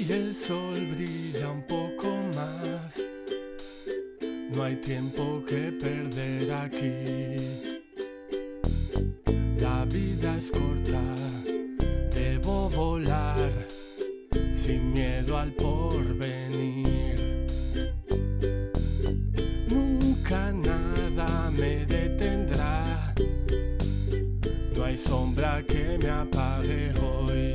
y el sol brilla un poco más. No hay tiempo que perder aquí. La vida es corta, debo volar sin miedo al porvenir. Nunca nada me detendrá, no hay sombra que me apague hoy.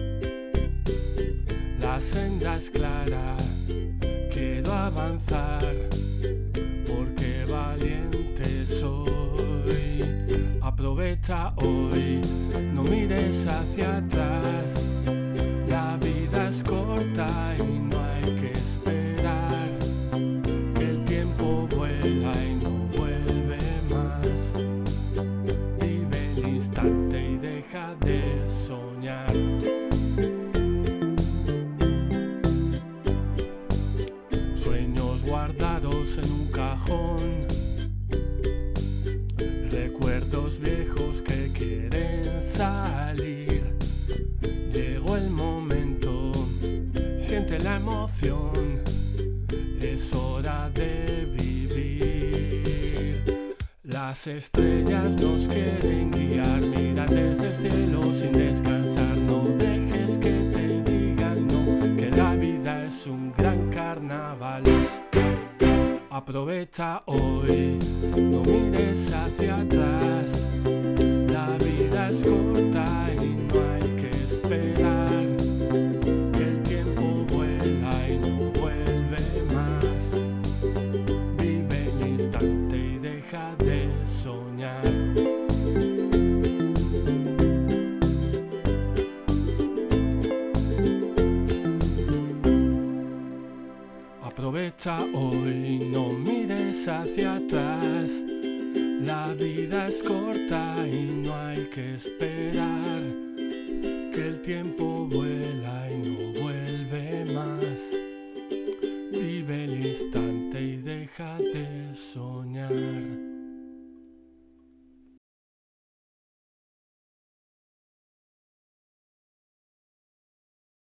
La senda es clara, quiero avanzar, porque valiente soy. Aprovecha hoy, no mires hacia atrás. La vida es corta y no hay que esperar. El tiempo vuela y no vuelve más. Vive el instante y deja de soñar. Sueños guardados en un cajón, recuerdos viejos que quieren salir. Llegó el momento, siente la emoción, es hora de vivir. Las estrellas nos quieren guiar, mira desde el cielo sin descansar. No dejes que te digan no, que la vida es un gran carnaval. Aprovecha hoy, no mires hacia atrás. La vida es corta y no hay que esperar. El tiempo vuela y no vuelve más. Vive el instante y deja de soñar. Aprovecha hoy, no mires hacia atrás. La vida es corta y no hay que esperar. Que el tiempo vuela y no vuelve más. Vive el instante y deja de soñar.